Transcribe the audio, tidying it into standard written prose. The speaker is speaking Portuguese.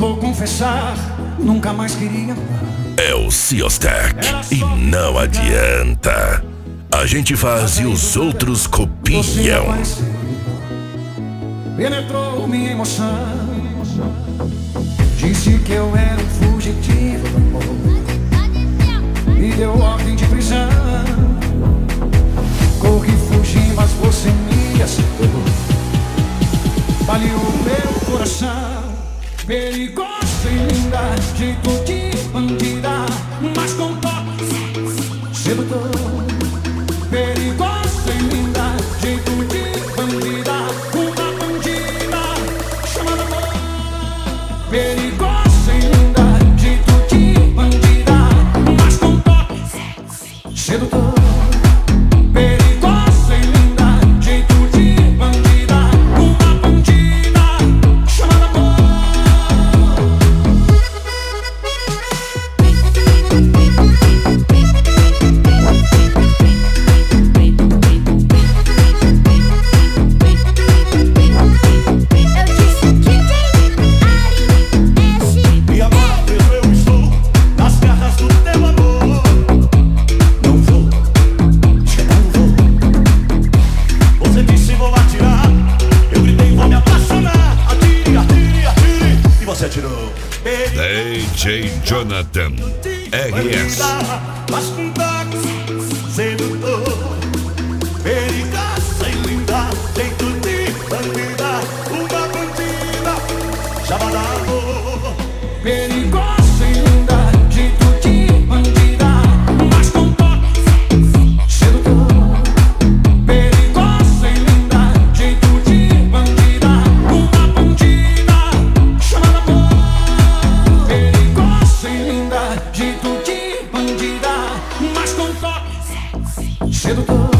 Vou confessar, nunca mais queria amar. É o Ciostec e não adianta. A gente faz e os outros Você copiam. apareceu, penetrou minha emoção. Disse que eu era um fugitivo do amor, me deu ordem de prisão. Corri, fugi, mas você me acertou. Baleou meu coração. Perigosa e linda, jeito de bandida, mas com toque sedutor. Perigosa e linda, jeito de bandida, uma bandida chamada amor. Perigosa e linda, jeito de bandida, mas com toque sedutor. Perigosa e linda, jeito de bandida, uma bandida chamada amor. DJ Jonathan RS. Mas com toque sedutor. Perigosa e linda, jeito de bandida, uma bandida chamada amor. Perigosa e linda, jeito de bandida, mas com toque sedutor. Perigosa e linda, jeito de bandida, uma bandida chamada amor. Perigosa e linda, jeito de bandida, mas com toque sedutor.